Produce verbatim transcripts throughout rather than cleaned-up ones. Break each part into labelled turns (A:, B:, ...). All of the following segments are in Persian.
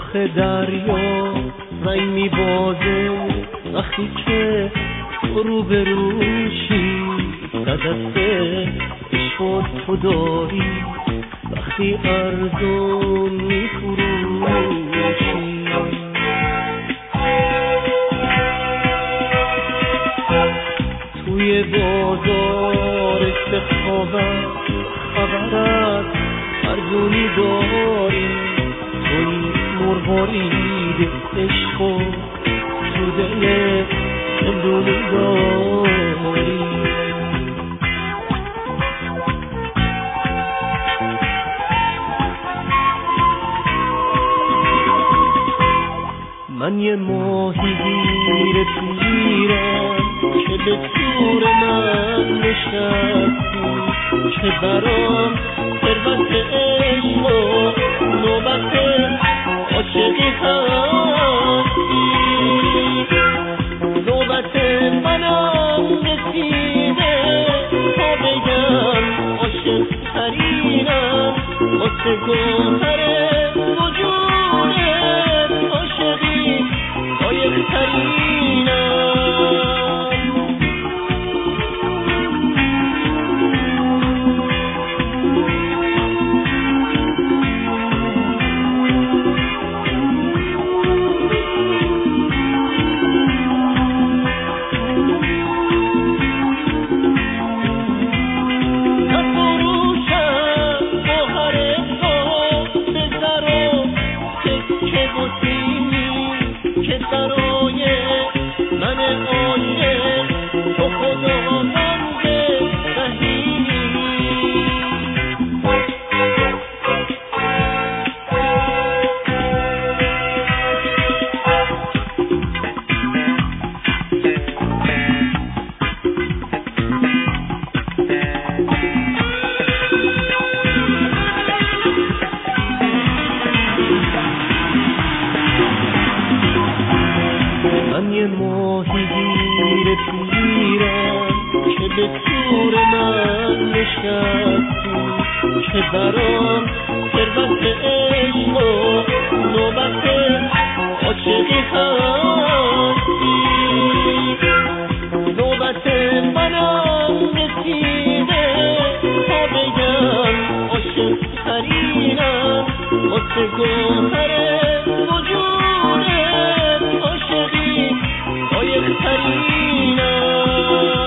A: رخ دریا رنگ میبازه وقتی که رو به روشی، دست عشق و تو داری وقتی ارزو میفروشی. توی بازار استخابت خبرت ارزونی داری، توی مرغارید عشق و تو دل زندونی داری. من یه ماهیگیر پیرم که به تور من نشستی، که برام ثروت عشق و نوبت عاشقی هستی. نوبت منم رسیده تا بگم عاشق ترینم، واسه گوهر وجودت عاشقی لایق ترینم. من یه ماهیگیر پیرم که به تور من نشستی، که برام ثروت عشق و نوبت عاشقی هستی. نوبت منم رسیده تا بگم عاشق ترینم، واسه گوهر وجودت عاشقی لایق ترینم.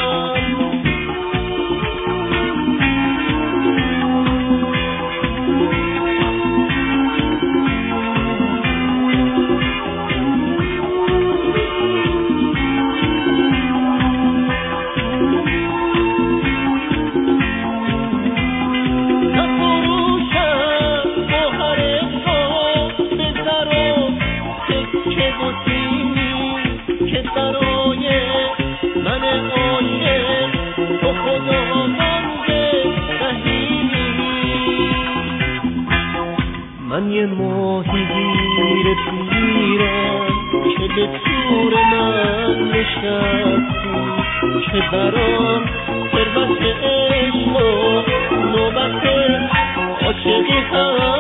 A: من یه ماهیگیر پیرم که به تور من نشستی، که برام ثروت عشق و نوبت عاشقی هستی.